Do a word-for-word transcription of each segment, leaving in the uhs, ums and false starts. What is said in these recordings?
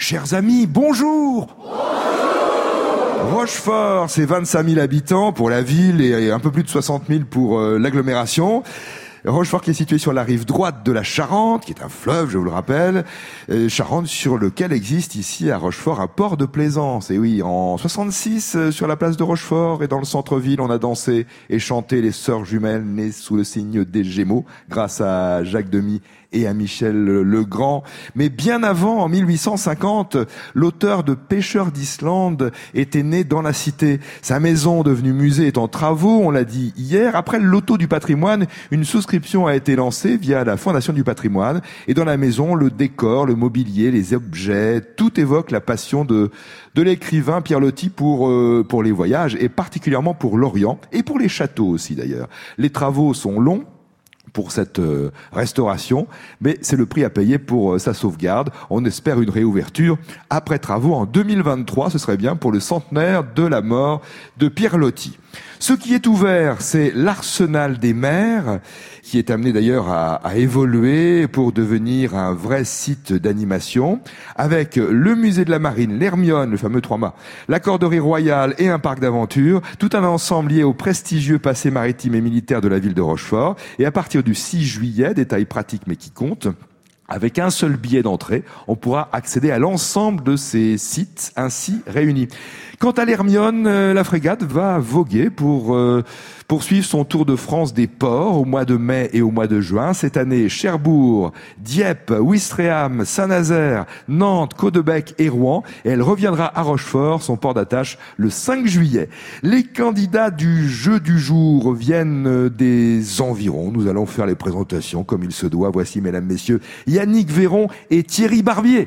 Chers amis, bonjour. Bonjour. Rochefort, c'est vingt-cinq mille habitants pour la ville et un peu plus de soixante mille pour euh, l'agglomération. Rochefort qui est situé sur la rive droite de la Charente, qui est un fleuve, je vous le rappelle. Euh, Charente sur lequel existe ici à Rochefort un port de plaisance. Et oui, en soixante-six, euh, sur la place de Rochefort et dans le centre-ville, on a dansé et chanté les sœurs jumelles nées sous le signe des Gémeaux, grâce à Jacques Demy et à Michel Legrand. Mais bien avant, en mille huit cent cinquante, l'auteur de Pêcheurs d'Islande était né dans la cité. Sa maison, devenue musée, est en travaux, on l'a dit hier. Après le loto du patrimoine, une souscription a été lancée via la Fondation du patrimoine. Et dans la maison, le décor, le mobilier, les objets, tout évoque la passion de, de l'écrivain Pierre Loti pour, euh, pour les voyages, et particulièrement pour l'Orient, et pour les châteaux aussi d'ailleurs. Les travaux sont longs pour cette euh, restauration, mais c'est le prix à payer pour euh, sa sauvegarde. On espère une réouverture après travaux en deux mille vingt-trois, ce serait bien pour le centenaire de la mort de Pierre Loti. Ce qui est ouvert, c'est l'Arsenal des mers, qui est amené d'ailleurs à, à évoluer pour devenir un vrai site d'animation, avec le musée de la marine, l'Hermione, le fameux trois mâts, la corderie royale et un parc d'aventure, tout un ensemble lié au prestigieux passé maritime et militaire de la ville de Rochefort. Et à partir du six juillet, détail pratique mais qui compte, avec un seul billet d'entrée, on pourra accéder à l'ensemble de ces sites ainsi réunis. Quant à l'Hermione, euh, la frégate va voguer pour euh, poursuivre son tour de France des ports au mois de mai et au mois de juin. Cette année, Cherbourg, Dieppe, Ouistreham, Saint-Nazaire, Nantes, Caudebec et Rouen. Et elle reviendra à Rochefort, son port d'attache, le cinq juillet. Les candidats du jeu du jour viennent des environs. Nous allons faire les présentations comme il se doit. Voici, mesdames, messieurs, Yannick Véron et Thierry Barbier.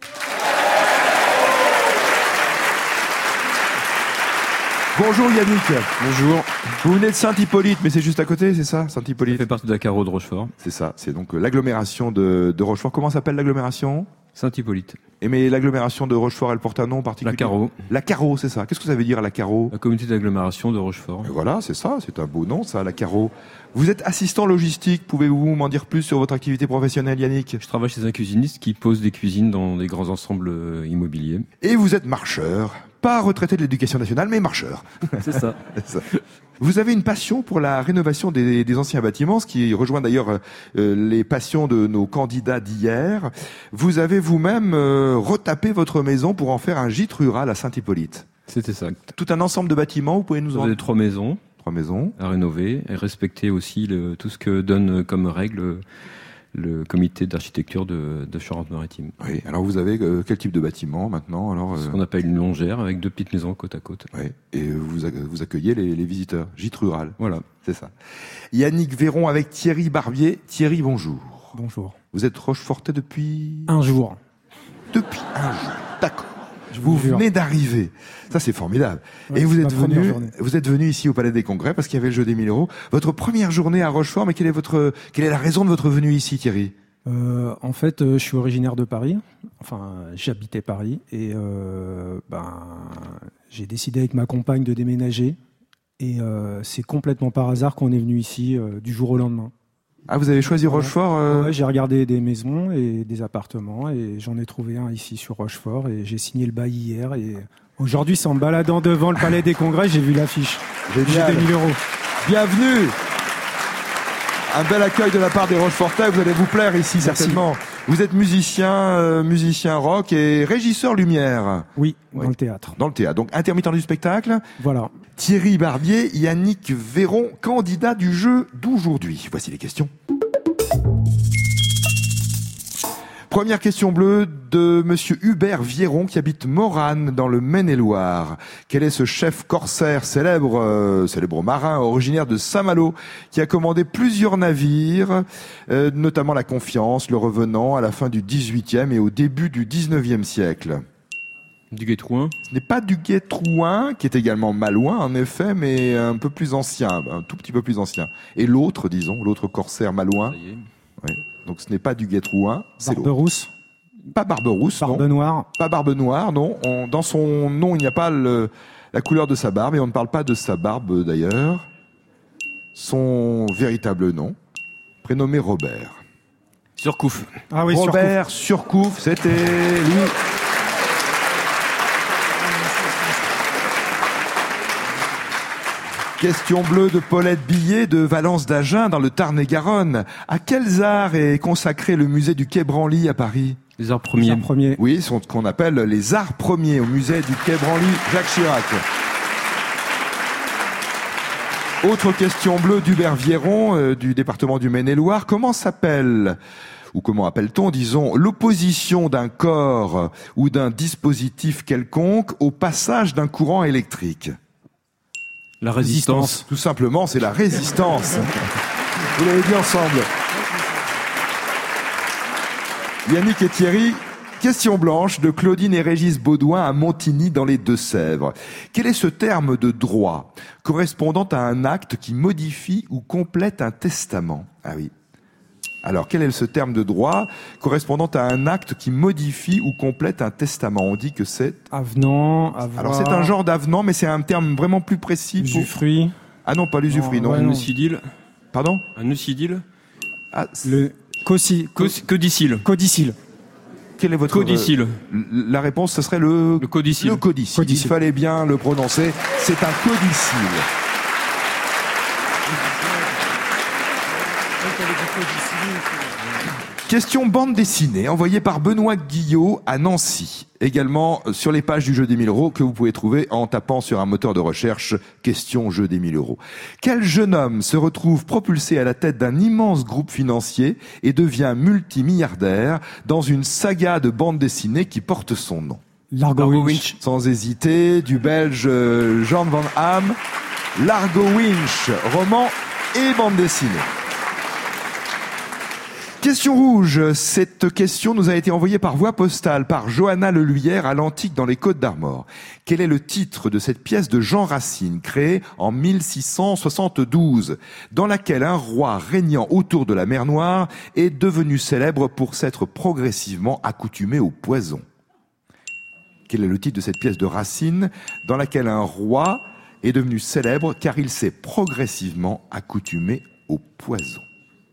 Bonjour Yannick. Bonjour. Vous venez de Saint-Hippolyte, mais c'est juste à côté, c'est ça, Saint-Hippolyte? Ça fait partie de la Carreau de Rochefort. C'est ça, c'est donc l'agglomération de, de Rochefort. Comment s'appelle l'agglomération? Saint-Hippolyte. Et mais l'agglomération de Rochefort, elle porte un nom particulier? La Carreau. La Carreau, c'est ça. Qu'est-ce que ça veut dire, la Carreau? La communauté d'agglomération de Rochefort. Et voilà, c'est ça, c'est un beau nom, ça, la Carreau. Vous êtes assistant logistique, pouvez-vous m'en dire plus sur votre activité professionnelle, Yannick? Je travaille chez un cuisiniste qui pose des cuisines dans des grands ensembles immobiliers. Et vous êtes marcheur. Pas retraité de l'éducation nationale, mais marcheur. C'est ça. C'est ça. Vous avez une passion pour la rénovation des, des anciens bâtiments, ce qui rejoint d'ailleurs euh, les passions de nos candidats d'hier. Vous avez vous-même euh, retapé votre maison pour en faire un gîte rural à Saint-Hippolyte. C'est exact. Tout un ensemble de bâtiments, vous pouvez nous en... Vous avez trois maisons. Trois maisons. À rénover et respecter aussi le, tout ce que donne comme règle le comité d'architecture de, de Charente-Maritime. Oui. Alors vous avez euh, quel type de bâtiment maintenant? Alors, euh... Ce qu'on appelle une longère avec deux petites maisons côte à côte. Oui. Et vous, vous accueillez les, les visiteurs. Gîte rural. Voilà. C'est ça. Yannick Véron avec Thierry Barbier. Thierry, bonjour. Bonjour. Vous êtes Rochefortais depuis... Un jour. Depuis un jour. D'accord. Je vous vous venez d'arriver. Ça, c'est formidable. Ouais, et vous êtes première venu, journée. vous êtes venu ici au Palais des Congrès parce qu'il y avait le jeu des mille euros. Votre première journée à Rochefort, mais quelle est votre, quelle est la raison de votre venue ici, Thierry? Euh, en fait, euh, je suis originaire de Paris. Enfin, j'habitais Paris et euh, ben, j'ai décidé avec ma compagne de déménager. Et euh, c'est complètement par hasard qu'on est venu ici euh, du jour au lendemain. Ah, vous avez choisi Rochefort euh... Ouais, j'ai regardé des maisons et des appartements et j'en ai trouvé un ici sur Rochefort et j'ai signé le bail hier. Et aujourd'hui, c'est en me baladant devant le Palais des Congrès, j'ai vu l'affiche. J'ai Génial. des mille euros. Bienvenue. Un bel accueil de la part des Rochefortais, vous allez vous plaire ici. Merci. Certainement. Vous êtes musicien, euh, musicien rock et régisseur lumière. Oui, Oui. dans le théâtre. Dans le théâtre, donc intermittent du spectacle. Voilà. Thierry Barbier, Yannick Véron, candidat du jeu d'aujourd'hui. Voici les questions. Première question bleue de monsieur Hubert Vieron qui habite Morane dans le Maine-et-Loire. Quel est ce chef corsaire célèbre, euh, célèbre marin originaire de Saint-Malo qui a commandé plusieurs navires, euh, notamment la Confiance, le Revenant à la fin du dix-huitième et au début du dix-neuvième siècle? Du Guétrouin. Ce n'est pas du Guétrouin, qui est également malouin en effet, mais un peu plus ancien, un tout petit peu plus ancien. Et l'autre, disons, l'autre corsaire malouin. Ça y est. Oui. Donc ce n'est pas du Guétrouin, c'est l'autre. Barberousse. Pas Barberousse, non. Barbe Noire. Pas Barbe Noire, non. On, dans son nom, il n'y a pas le, la couleur de sa barbe, et on ne parle pas de sa barbe d'ailleurs. Son véritable nom, prénommé Robert. Surcouf. Ah oui, Robert Surcouf, c'était lui. Question bleue de Paulette Billet de Valence d'Agen dans le Tarn-et-Garonne. À quels arts est consacré le musée du Quai Branly à Paris? Les arts premiers. Les arts premiers. Oui, sont ce qu'on appelle les arts premiers au musée du Quai Branly Jacques Chirac. Autre question bleue d'Hubert Viéron euh, du département du Maine-et-Loire. Comment s'appelle, ou comment appelle-t-on, disons, l'opposition d'un corps ou d'un dispositif quelconque au passage d'un courant électrique? La résistance. Tout simplement, c'est la résistance. Vous l'avez dit ensemble. Yannick et Thierry, question blanche de Claudine et Régis Baudouin à Montigny dans les Deux-Sèvres. Quel est ce terme de droit correspondant à un acte qui modifie ou complète un testament? Ah oui. Alors, quel est ce terme de droit correspondant à un acte qui modifie ou complète un testament? On dit que c'est... Avenant, avoir... Alors, c'est un genre d'avenant, mais c'est un terme vraiment plus précis. Pour... Usufruit. Ah non, pas l'usufruit, non. Ouais, Un non. eucidile. Pardon? Un eucidile. Ah, Le cosi... Cos- Codicile. Codicile. quel est votre... Codicile. euh, La réponse, ce serait le... Le codicile. Le codicile. Codicile. Il fallait bien le prononcer. C'est un codicile. Question bande dessinée envoyée par Benoît Guillot à Nancy. Également sur les pages du jeu des mille euros que vous pouvez trouver en tapant sur un moteur de recherche question jeu des mille euros. Quel jeune homme se retrouve propulsé à la tête d'un immense groupe financier et devient multimilliardaire dans une saga de bande dessinée qui porte son nom? Largo Largo Winch. Winch. Sans hésiter, du belge euh, Jean Van Ham, Largo Winch, roman et bande dessinée. Question rouge. Cette question nous a été envoyée par voie postale par Johanna Leluyère à l'Antique dans les Côtes-d'Armor. Quel est le titre de cette pièce de Jean Racine créée en mille six cent soixante-douze, dans laquelle un roi régnant autour de la mer Noire est devenu célèbre pour s'être progressivement accoutumé au poison? Quel est le titre de cette pièce de Racine dans laquelle un roi est devenu célèbre car il s'est progressivement accoutumé au poison?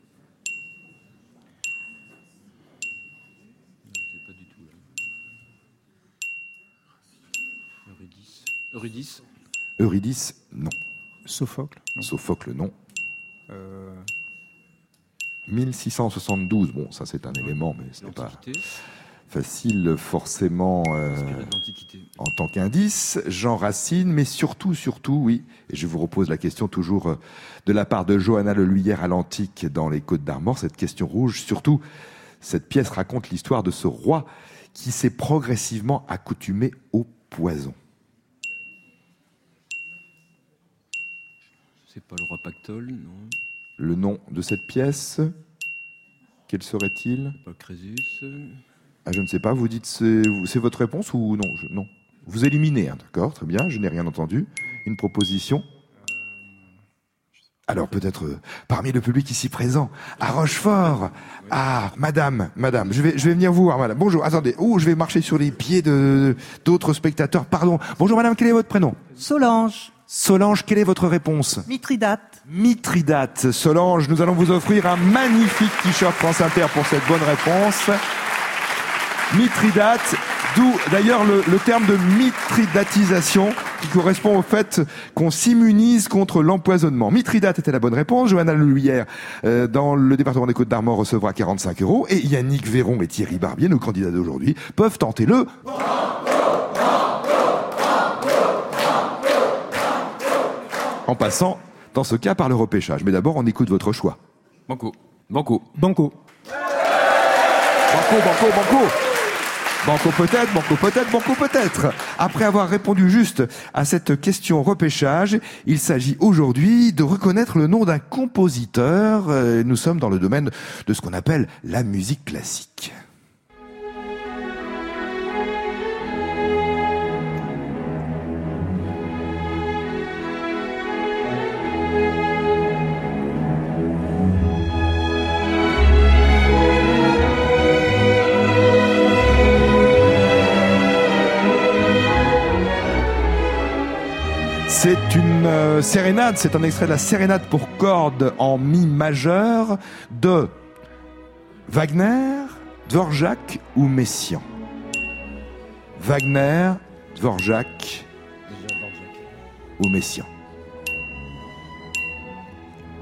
Eurydice. Eurydice, non. Sophocle. Non. Sophocle, non. Euh, mille six cent soixante-douze, bon, ça c'est un élément, mais ce n'est pas L'Antiquité. facile forcément euh, Inspiré de l'Antiquité. en tant qu'indice. Jean Racine, mais surtout, surtout, oui, et je vous repose la question toujours euh, de la part de Johanna Leluyère à l'Antique dans les Côtes-d'Armor, cette question rouge, surtout, cette pièce raconte l'histoire de ce roi qui s'est progressivement accoutumé au poison. C'est pas le roi Pactole, non. Le nom de cette pièce, quel serait-il? Pas Crésus. Ah, je ne sais pas, vous dites c'est, c'est votre réponse ou non? je, Non. Vous éliminez, hein, d'accord, très bien, je n'ai rien entendu. Une proposition? Alors peut-être euh, parmi le public ici présent, à Rochefort. Ah, madame, madame, je vais, je vais venir vous voir, madame. Bonjour, attendez, oh, je vais marcher sur les pieds de, d'autres spectateurs, pardon. Bonjour madame, quel est votre prénom? Solange, Solange, quelle est votre réponse? Mithridate. Mithridate. Solange, nous allons vous offrir un magnifique t-shirt France Inter pour cette bonne réponse. Mithridate, d'où d'ailleurs le, le terme de mithridatisation qui correspond au fait qu'on s'immunise contre l'empoisonnement. Mithridate était la bonne réponse. Johanna Leluyère, euh, dans le département des Côtes-d'Armor, recevra quarante-cinq euros. Et Yannick Véron et Thierry Barbier, nos candidats d'aujourd'hui, peuvent tenter le... en passant, dans ce cas, par le repêchage. Mais d'abord, on écoute votre choix. Banco. Banco. Banco. Banco, banco, banco. Banco peut-être, banco peut-être, banco peut-être. Après avoir répondu juste à cette question repêchage, il s'agit aujourd'hui de reconnaître le nom d'un compositeur. Euh, Nous sommes dans le domaine de ce qu'on appelle la musique classique. C'est une euh, sérénade, c'est un extrait de la sérénade pour cordes en mi majeur de Wagner, Dvorak ou Messiaen. Wagner, Dvorak ou Messiaen.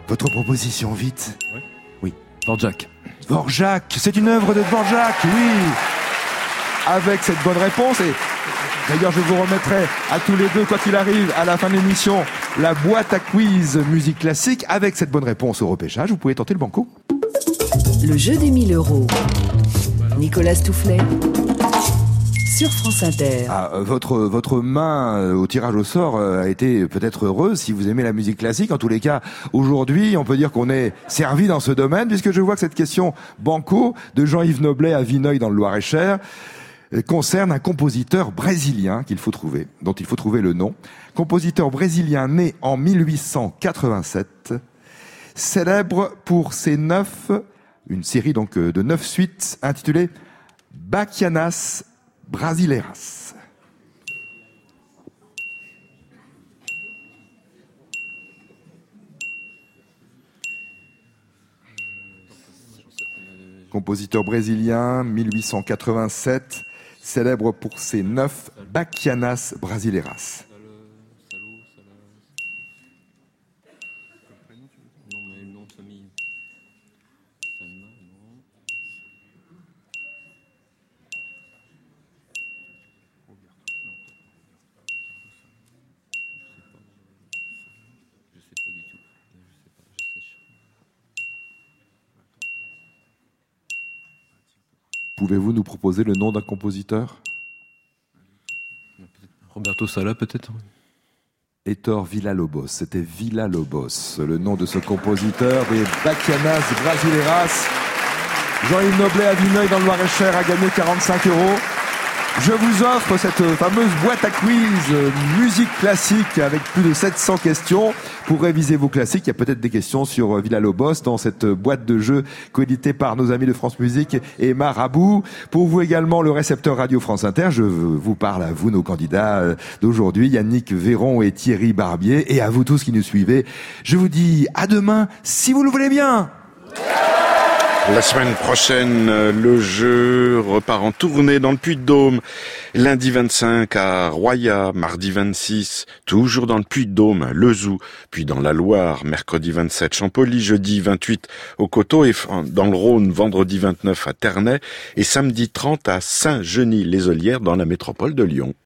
Votre proposition, vite. Oui. Oui. Dvorak. Dvorak, c'est une œuvre de Dvorak, oui. Avec cette bonne réponse, et d'ailleurs je vous remettrai à tous les deux, quoi qu'il arrive, à la fin de l'émission, la boîte à quiz musique classique. Avec cette bonne réponse au repêchage, vous pouvez tenter le banco. Le jeu des mille euros. Nicolas Stoufflet sur France Inter. Ah, votre, votre main au tirage au sort a été peut-être heureuse si vous aimez la musique classique. En tous les cas, aujourd'hui, on peut dire qu'on est servi dans ce domaine, puisque je vois que cette question banco de Jean-Yves Noblet à Vineuil dans le Loir-et-Cher concerne un compositeur brésilien qu'il faut trouver, dont il faut trouver le nom. Compositeur brésilien né en mille huit cent quatre-vingt-sept, célèbre pour ses neuf, une série donc de neuf suites intitulées Bachianas Brasileiras. Compositeur brésilien, mille huit cent quatre-vingt-sept, célèbre pour ses neuf Bachianas Brasileiras. Pouvez-vous nous proposer le nom d'un compositeur ? Roberto Sala, peut-être. Héctor Villa-Lobos, c'était Villa-Lobos, le nom de ce compositeur des Bachianas Brasileiras. Jean-Yves Noblet à Vineuil dans le Loir-et-Cher a gagné quarante-cinq euros. Je vous offre cette fameuse boîte à quiz musique classique avec plus de sept cents questions pour réviser vos classiques. Il y a peut-être des questions sur Villa-Lobos dans cette boîte de jeu coéditée par nos amis de France Musique et Marabout. Pour vous également, le récepteur Radio France Inter. Je vous parle à vous, nos candidats d'aujourd'hui, Yannick Véron et Thierry Barbier, et à vous tous qui nous suivez. Je vous dis à demain, si vous le voulez bien. La semaine prochaine, le jeu repart en tournée dans le Puy-de-Dôme. Lundi vingt-cinq à Roya, mardi vingt-six, toujours dans le Puy-de-Dôme, Le Zou, puis dans la Loire, mercredi vingt-sept, Champolly, jeudi vingt-huit au Coteau, et dans le Rhône, vendredi vingt-neuf à Ternay, et samedi trente à Saint-Genis-les-Olières dans la métropole de Lyon.